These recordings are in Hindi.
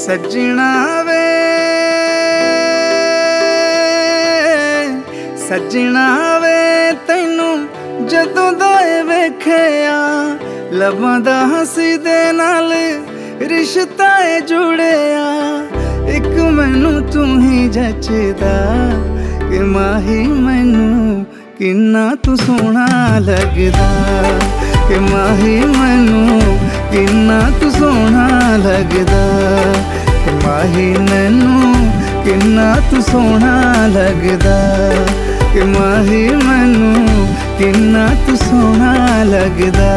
सजना वे सजना वे तैनू जदों दा वेखिया लबां दा हंसी दे नाल रिश्ता जुड़िया। एक मैनू तू ही जचदा कि माही मैनू किन्ना तू सोहना लगदा कि माही मैनू किन्ना तू सोहना लगदा कि माही मैनू किन्ना तू सोहना लगदा कि माही मैनू किन्ना तू सोहना लगदा।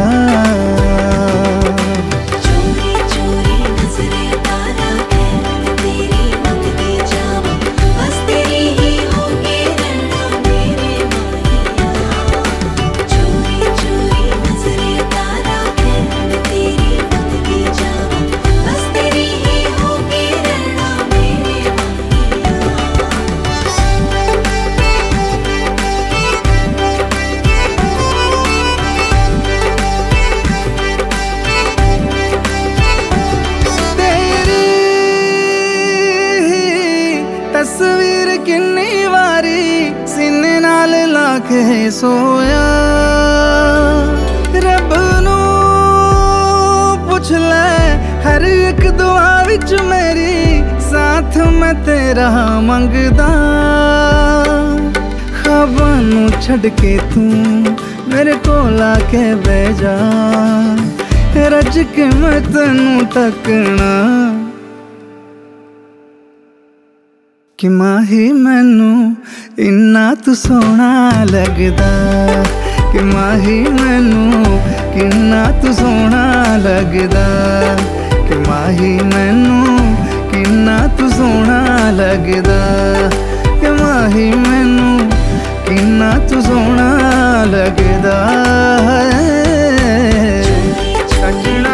तस्वीर किन्नी वारी सीने नाल लाके सोया। रब नू पुछ ले हर एक दुआ विच मेरी साथ मैं तेरा मंगदा। ख्वाबां नू छड़ के तू मेरे कोल आके बह जा रज के मैं तैनू तकना कि माही मैनू इन्ना तू सोहना लगदा कि माही मैनू किन्ना तू सोहना लगदा कि माही मैनू किन्ना तू सोहना लगदा कि माही मैनू किन्ना तू सोहना लगदा। सजना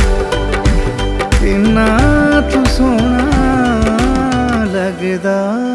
किन्ना तू सोहना लगदा।